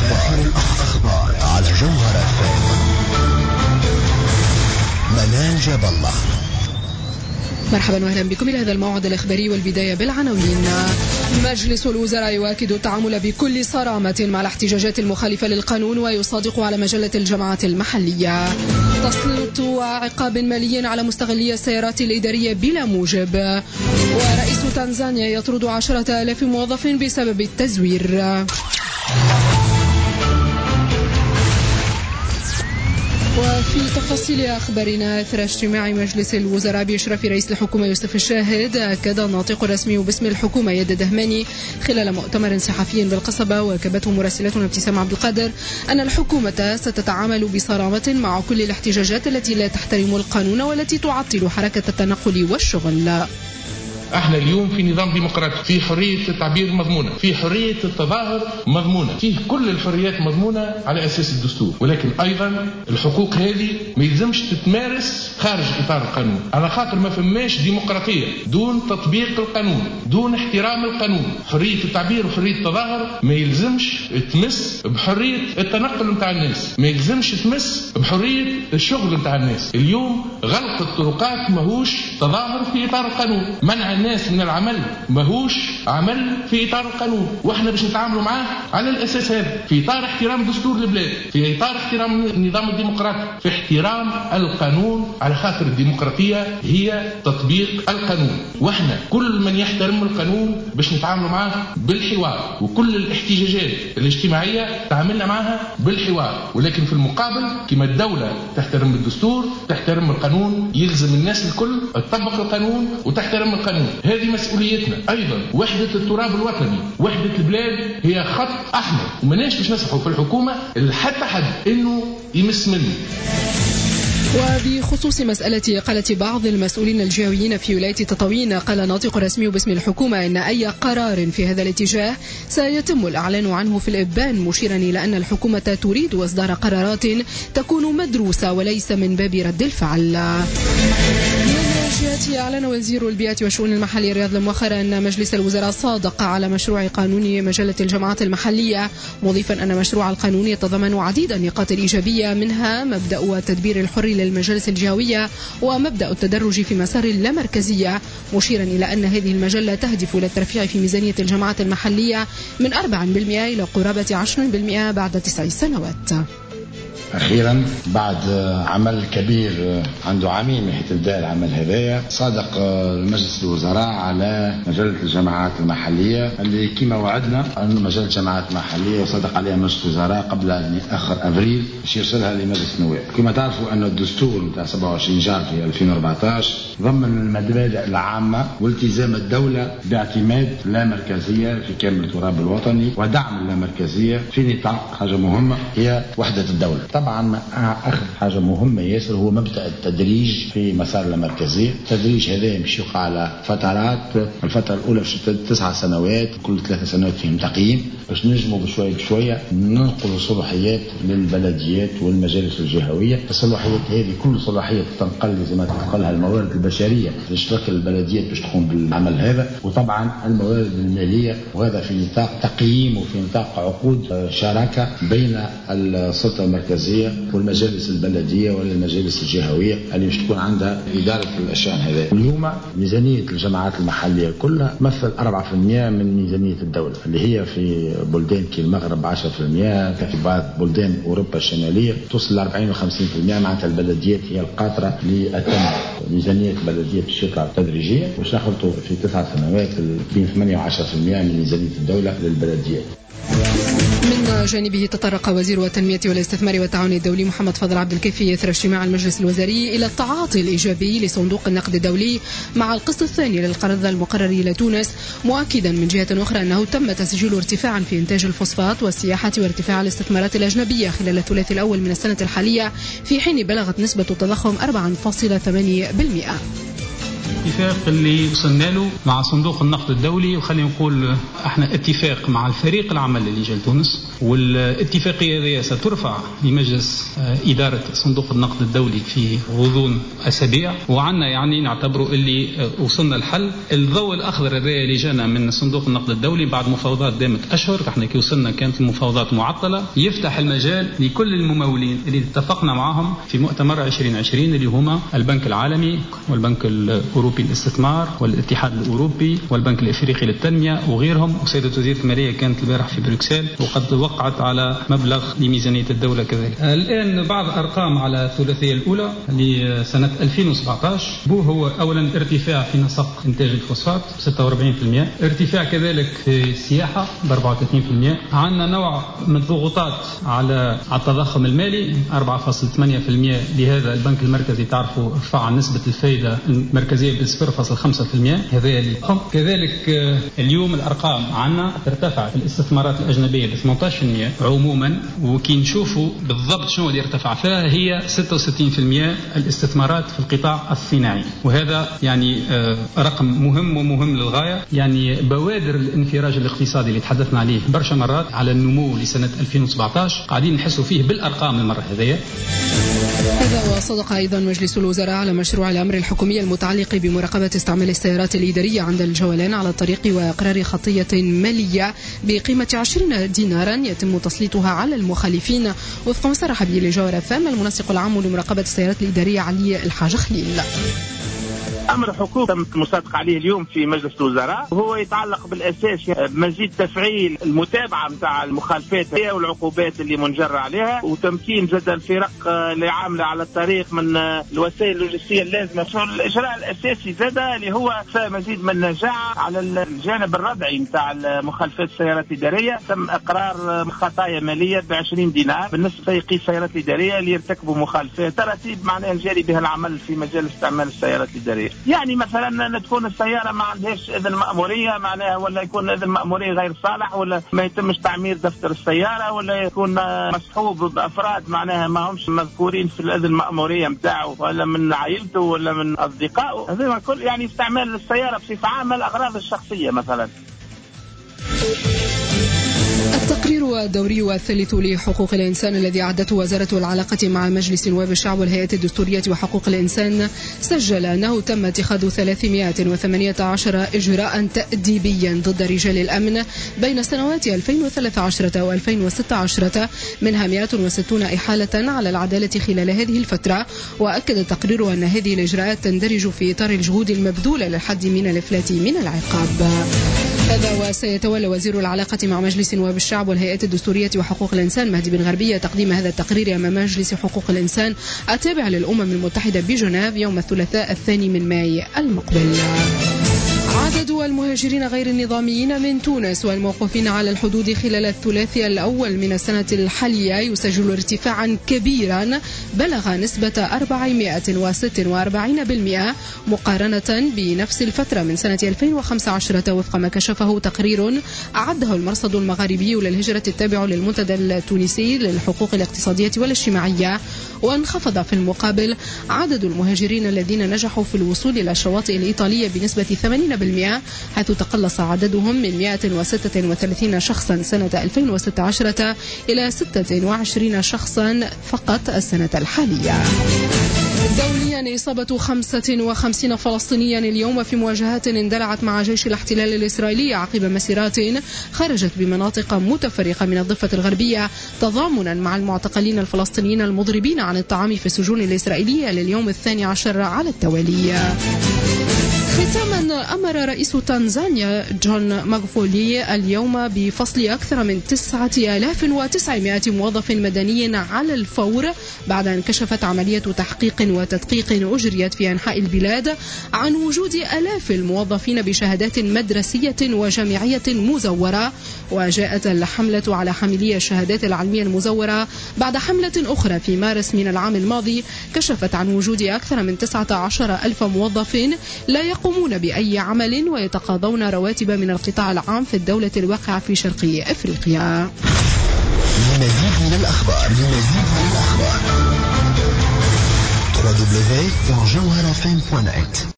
الأخبار على جوهرة منال جاب الله. مرحبا واهلا بكم الى هذا الموعد الاخباري، والبدايه بالعناوين. مجلس الوزراء يؤكد التعامل بكل صرامه مع الاحتجاجات المخالفه للقانون، ويصادق على مجله الجماعات المحليه. تسليط وعقاب مالي على مستغلي السيارات الاداريه بلا موجب. ورئيس تنزانيا يطرد 10,000 موظف بسبب التزوير. وفي تفاصيل أخبارنا، أثر اجتماع مجلس الوزراء بإشراف رئيس الحكومة يوسف الشاهد، أكد الناطق الرسمي باسم الحكومة يد دهماني خلال مؤتمر صحفي بالقصبة، وكبته مراسلتنا ابتسام عبد القادر أن الحكومة ستتعامل بصرامة مع كل الاحتجاجات التي لا تحترم القانون والتي تعطل حركة التنقل والشغل. احنا اليوم في نظام ديمقراطي، في حرية التعبير مضمونة، في حرية التظاهر مضمونة، فيه كل الحريات مضمونة على أساس الدستور، ولكن أيضا الحقوق هذه ما يلزمش تتمارس خارج إطار القانون، على خاطر ما فماش ديمقراطية دون تطبيق القانون، دون احترام القانون. حرية التعبير وحرية التظاهر ما يلزمش تمس بحرية التنقل متاع الناس، ما يلزمش تمس بحرية الشغل متاع الناس. اليوم غلق الطرقات ماهوش تظاهر في إطار القانون، منع الناس من العمل ماهوش عمل في إطار القانون، واحنا باش نتعاملوا معاه على الأساس هذا، في إطار احترام دستور البلاد، في إطار احترام النظام الديمقراطي، في احترام القانون، على خاطر الديمقراطية هي تطبيق القانون، واحنا كل من يحترم القانون باش نتعاملوا معاه بالحوار، وكل الاحتجاجات الاجتماعية تعاملنا معها بالحوار، ولكن في المقابل كما الدولة تحترم الدستور تحترم القانون، يلزم الناس الكل تطبق القانون وتحترم القانون. هذه مسؤوليتنا. أيضا وحدة التراب الوطني، وحدة البلاد هي خط أحمر، ومناش باش نسحوا في الحكومة حتى حد إنه يمس منه. وبخصوص مسألة إقالة بعض المسؤولين الجهويين في ولاية تطاوين، قال ناطق رسمي باسم الحكومة إن أي قرار في هذا الاتجاه سيتم الإعلان عنه في الإبان، مشيرا إلى أن الحكومة تريد إصدار قرارات تكون مدروسة وليس من باب رد الفعل. أعلن وزير البيئة والشؤون المحلية رياض المؤخرة أن مجلس الوزراء صادق على مشروع قانون مجلة الجماعات المحلية، مضيفا أن مشروع القانون يتضمن عديد النقاط الإيجابية، منها مبدأ التدبير الحر للمجالس الجهوية ومبدأ التدرج في مسار اللامركزية، مشيرا إلى أن هذه المجلة تهدف إلى الترفيع في ميزانية الجماعات المحلية من 4% إلى قرابة 20% بعد 9 سنوات. أخيرا بعد عمل كبير عنده عامين من حيث إبداء العمل هذايا، صادق مجلس الوزراء على مجلة الجماعات المحلية اللي كما وعدنا أن مجلة الجماعات المحلية وصادق عليها مجلس الوزراء قبل أن يأخر أبريل باش يرسلها لمجلس النواب. كما تعرفوا أن الدستور نتاع 27 جار في 2014 ضمن المبادئ العامة والتزام الدولة باعتماد اللامركزية في كامل التراب الوطني ودعم اللامركزية في نطاق حاجة مهمة هي وحدة الدولة. طبعا أخذ حاجة مهمة ياسر هو مبدأ التدريج في مسار اللامركزية. التدريج هذا يمشي على فترات، الفترة الأولى باش 9 سنوات، كل 3 سنوات فيهم تقييم باش نجموا بشوية بشوية ننقل صلاحيات للبلديات والمجالس الجهوية. الصلاحيات هذه كل صلاحية تنقل زي ما تنقلها الموارد البشرية تشترك البلديات باش تقوم بالعمل هذا، وطبعا الموارد المالية، وهذا في نطاق تقييم وفي نطاق عقود شراكة بين السلطة المركزية والمجالس البلدية والمجالس الجهوية اللي مش تكون عندها إدارة الأشياء هذه. اليوم ميزانية الجماعات المحلية كلها تمثل 4% من ميزانية الدولة، اللي هي في بلدان كالمغرب 10%، في بعض بلدان أوروبا الشمالية توصل ل 40 و 50%. معناتها البلديات هي القاطرة للتنمية. ميزانية البلدية تشتغل تدريجية باش ناخذوا في 9 سنوات بين 8 و 10% من ميزانية الدولة للبلديات. من جانبه تطرق وزير التنمية والاستثمار والتعاون الدولي محمد فضل عبد الكافي إثر اجتماع المجلس الوزاري إلى التعاطي الإيجابي لصندوق النقد الدولي مع القسط الثاني للقرض المقرر إلى تونس، مؤكدا من جهة أخرى أنه تم تسجيل ارتفاع في إنتاج الفوسفات والسياحة وارتفاع الاستثمارات الأجنبية خلال الثلاث الأول من السنة الحالية، في حين بلغت نسبة التضخم 4.8%. اتفاق اللي وصلنا له مع صندوق النقد الدولي، وخلينا نقول احنا اتفاق مع الفريق العمل اللي جاء لتونس، والاتفاقية هذه سترفع لمجلس إدارة صندوق النقد الدولي في غضون أسابيع، وعنا يعني نعتبره اللي وصلنا الحل. الضوء الأخضر هذا اللي جانا من صندوق النقد الدولي بعد مفاوضات دامت أشهر، احنا كي وصلنا كانت المفاوضات معطلة، يفتح المجال لكل الممولين اللي اتفقنا معهم في مؤتمر 2020 اللي هما البنك العالمي والبنك الأوروبي للاستثمار والاتحاد الأوروبي والبنك الإفريقي للتنمية وغيرهم. وسيدة وزيرة المالية كانت البارح في بروكسل وقد وقعت على مبلغ لميزانية الدولة كذلك. الآن بعض أرقام على الثلاثية الأولى لسنة 2017. هو أولا ارتفاع في نسق إنتاج الفوسفات 46%، ارتفاع كذلك في السياحة ب 34%. عندنا نوع من الضغوطات على التضخم المالي 4.8%. لهذا البنك المركزي تعرفوا رفع نسبة الفائدة المركزية ب 0.5%. هذا اللي كذلك اليوم الأرقام عندنا ارتفعت الاستثمارات الأجنبية ب 18% عموما، وكي نشوفوا بالضبط شنو اللي ارتفع فيها هي 66% الاستثمارات في القطاع الصناعي، وهذا يعني رقم مهم ومهم للغاية. يعني بوادر الانفراج الاقتصادي اللي تحدثنا عليه برشا مرات على النمو لسنة 2017 قاعدين نحسوا فيه بالأرقام المرة هذه. هذا وصدق أيضا مجلس الوزراء على مشروع الأمر الحكومي المتعلق بمراقبة استعمال السيارات الإدارية عند الجولان على الطريق وإقرار خطية مالية بقيمة 20 دينارا يتم تسليطها على المخالفين، وفق ما صرح به لجوهر فام المنسق العام لمراقبة السيارات الإدارية علي الحاج خليل. أمر حكومي تم المصادقة عليه اليوم في مجلس الوزراء، وهو يتعلق بالأساس بمزيد تفعيل المتابعة متاع المخالفات والعقوبات اللي منجر عليها، وتمكين جدا الفرق اللي عاملة على الطريق من الوسائل اللوجستية اللازمة. الإجراء الأساسي زادة اللي هو مزيد من النجاعة على الجانب الردعي متاع مخالفات السيارات الإدارية. تم إقرار خطايا مالية ب20 دينار بالنسبة لسائقي السيارات الإدارية اللي يرتكبوا مخالفات ترتيب معناها الجاري بها العمل في مجال استعمال السيارات الإدارية. يعني مثلا تكون السيارة ما عندهاش إذن مأمورية معناها، ولا يكون إذن مأمورية غير صالح، ولا ما يتمش تعمير دفتر السيارة، ولا يكون مصحوب بأفراد معناها ما همش مذكورين في الإذن المأمورية متاعه، ولا من عائلته ولا من أصدقائه. هذا كل يعني استعمال السيارة بصفة عامة الأغراض الشخصية مثلا. التقرير الدوري والثالث لحقوق الإنسان الذي أعدته وزارة العلاقة مع مجلس نواب الشعب والهيئات الدستورية وحقوق الإنسان سجل أنه تم اتخاذ 318 إجراء تأديبيا ضد رجال الأمن بين سنوات 2013 و2016، منها 160 إحالة على العدالة خلال هذه الفترة. وأكد التقرير أن هذه الإجراءات تندرج في إطار الجهود المبذولة للحد من الإفلات من العقاب. هذا وسيتولى وزير العلاقة مع مجلس نواب الشعب والهيئات الدستورية وحقوق الإنسان مهدي بن غربية تقديم هذا التقرير أمام مجلس حقوق الإنسان التابع للأمم المتحدة بجنيف يوم الثلاثاء 2 ماي المقبل. عدد المهاجرين غير النظاميين من تونس والموقوفين على الحدود خلال الثلاثاء الأول من السنة الحالية يسجل ارتفاعا كبيرا بلغ نسبة 446% مقارنة بنفس الفترة من سنة 2015، وفق ما كشفه تقرير أعده المرصد المغاربي للهجرة التابع للمنتدى التونسي للحقوق الاقتصادية والاجتماعية. وانخفض في المقابل عدد المهاجرين الذين نجحوا في الوصول إلى الشواطئ الإيطالية بنسبة 80%، حيث تقلص عددهم من 136 شخصا سنة 2016 إلى 26 شخصا فقط السنة الحالية. دوليا إصابة 55 فلسطينيا اليوم في مواجهات اندلعت مع جيش الاحتلال الإسرائيلي عقب مسيرات خرجت بمناطق متفرقة من الضفة الغربية تضامنا مع المعتقلين الفلسطينيين المضربين عن الطعام في السجون الإسرائيلية لليوم 12 على التوالي. ختاما، أمر رئيس تنزانيا جون ماغفولي اليوم بفصل أكثر من 9900 موظف مدني على الفور بعد أن كشفت عملية تحقيق وتدقيق أجريت في أنحاء البلاد عن وجود آلاف الموظفين بشهادات مدرسية وجامعية مزورة. وجاءت الحملة على حاملي الشهادات العلمية المزورة بعد حملة أخرى في مارس من العام الماضي كشفت عن وجود أكثر من 19,000 موظف لا يقومون بأي عمل ويتقاضون رواتب من القطاع العام في الدولة الواقعة في شرقي أفريقيا. لمزيد من الأخبار www.jawharafm.net